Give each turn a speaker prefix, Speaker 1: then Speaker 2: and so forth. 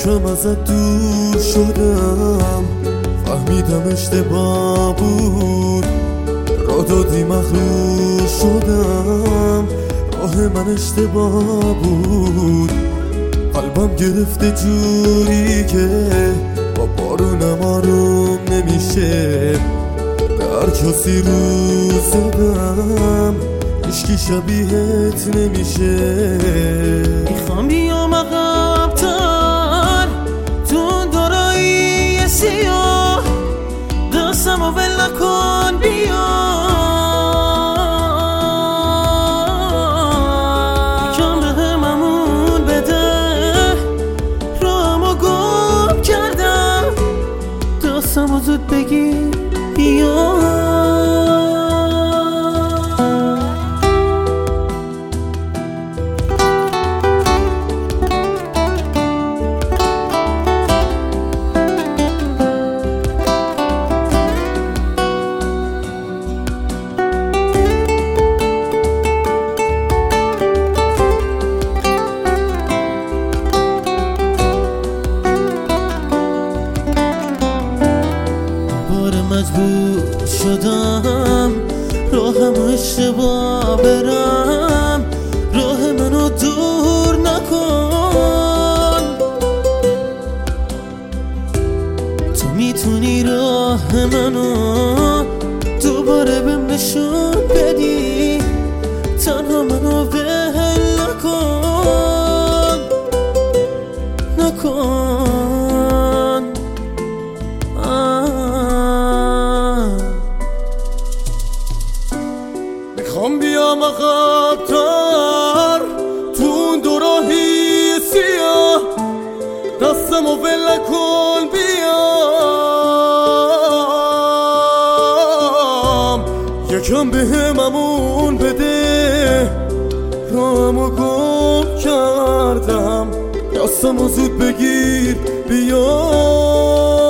Speaker 1: یکم ازت دور شدم، فهمیدم اشتباه بود، راه دادی مخلوق شدم، راه من اشتباه بود. قلبم گرفته جوری که با بارونم آروم نمیشه، در کسی رو زدم هیچکی شبیهت نمیشه.
Speaker 2: میخوام بیام عقب‌تر تو اون دورایی سیاه، دستم و ول نکن بیا، یکم بهم امون بده، راهمو گم کردم، دستمو زود بگیر بیا. مجبور شدم راهم اشتباه برم، راه منو دور نکن، تو میتونی راه منو دوباره بهم نشون بدی، تنها منو ول نکن.
Speaker 1: میخوام بیام عقب‌تر تو اون دو راهی سیاه، دستم و ول نکن بیام، یکم بهم امون بده، راهمو گم کردم، دستم و زود بگیر بیا.